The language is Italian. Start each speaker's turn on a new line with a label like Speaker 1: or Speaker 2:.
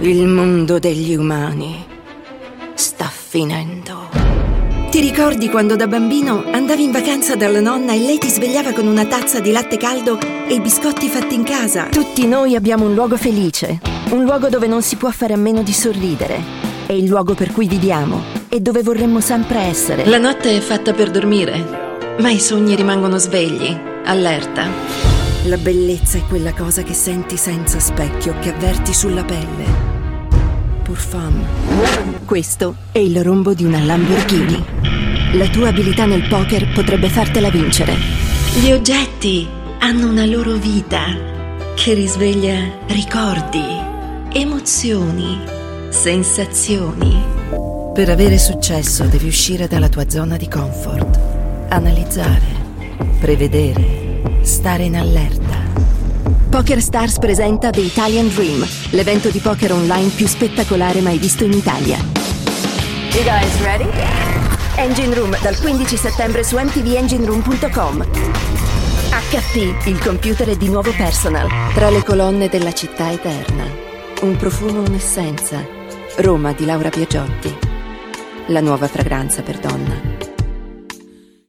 Speaker 1: Il mondo degli umani sta finendo. Ti ricordi quando da bambino andavi in vacanza dalla nonna e lei ti svegliava con una tazza di latte caldo e i biscotti fatti in casa? Tutti noi abbiamo un luogo felice, un luogo dove non si può fare a meno di sorridere. È il luogo per cui viviamo e dove vorremmo sempre essere. La notte è fatta per dormire, ma i sogni rimangono svegli, allerta. La bellezza è quella cosa che senti senza specchio, che avverti sulla pelle. Pour femme. Questo è il rombo di una Lamborghini. La tua abilità nel poker potrebbe fartela vincere. Gli oggetti hanno una loro vita che risveglia ricordi, emozioni, sensazioni. Per avere successo devi uscire dalla tua zona di comfort, analizzare, prevedere, stare in allerta. PokerStars presenta The Italian Dream, l'evento di poker online più spettacolare mai visto in Italia.
Speaker 2: You guys ready?
Speaker 1: Engine Room dal 15 settembre su mtvengineroom.com. HP, il computer è di nuovo personal. Tra le colonne della città eterna. Un profumo, un'essenza. Roma di Laura Biagiotti. La nuova fragranza per donna.